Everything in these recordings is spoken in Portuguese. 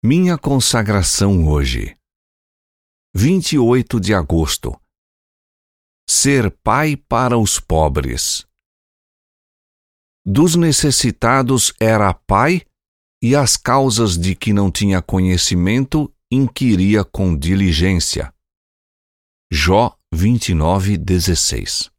Minha consagração hoje. 28 de agosto. Ser pai para os pobres. Dos necessitados era pai, e as causas de que não tinha conhecimento inquiria com diligência. Jó 29:16.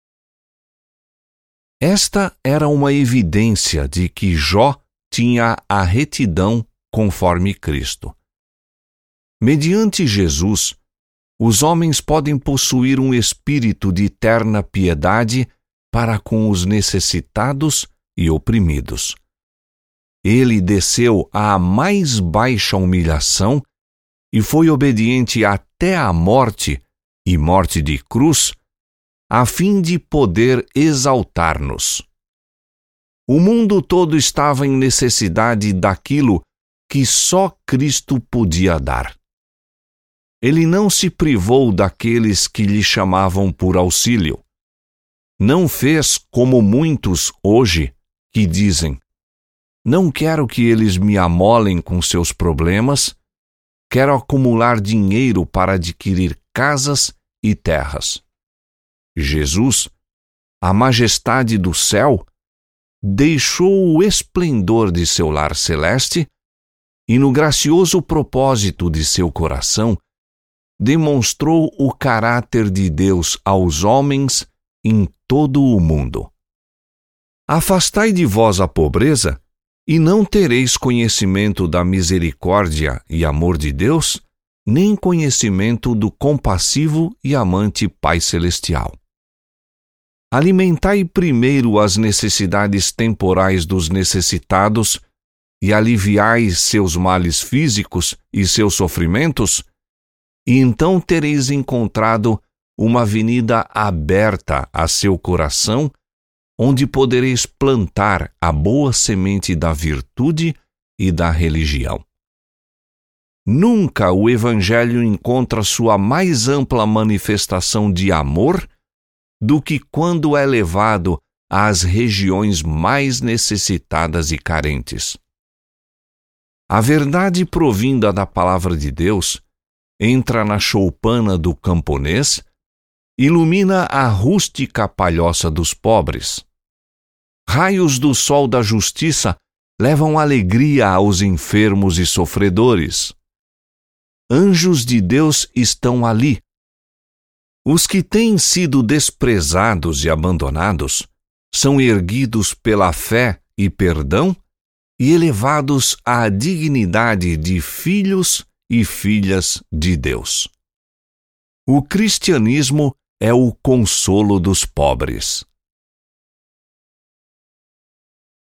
Esta era uma evidência de que Jó tinha a retidão conforme Cristo. Mediante Jesus, os homens podem possuir um espírito de terna piedade para com os necessitados e oprimidos. Ele desceu à mais baixa humilhação e foi obediente até a morte, e morte de cruz, a fim de poder exaltar-nos. O mundo todo estava em necessidade daquilo que só Cristo podia dar. Ele não se privou daqueles que lhe chamavam por auxílio. Não fez como muitos hoje que dizem: não quero que eles me amolem com seus problemas, quero acumular dinheiro para adquirir casas e terras. Jesus, a majestade do céu, deixou o esplendor de seu lar celeste e, no gracioso propósito de seu coração, demonstrou o caráter de Deus aos homens em todo o mundo. Afastai de vós a pobreza, e não tereis conhecimento da misericórdia e amor de Deus, nem conhecimento do compassivo e amante Pai Celestial. Alimentai primeiro as necessidades temporais dos necessitados e aliviai seus males físicos e seus sofrimentos, e então tereis encontrado uma avenida aberta a seu coração, onde podereis plantar a boa semente da virtude e da religião. Nunca o Evangelho encontra sua mais ampla manifestação de amor do que quando é levado às regiões mais necessitadas e carentes. A verdade provinda da palavra de Deus entra na choupana do camponês, ilumina a rústica palhoça dos pobres. Raios do sol da justiça levam alegria aos enfermos e sofredores. Anjos de Deus estão ali. Os que têm sido desprezados e abandonados são erguidos pela fé e perdão e elevados à dignidade de filhos e filhas de Deus. O cristianismo é o consolo dos pobres.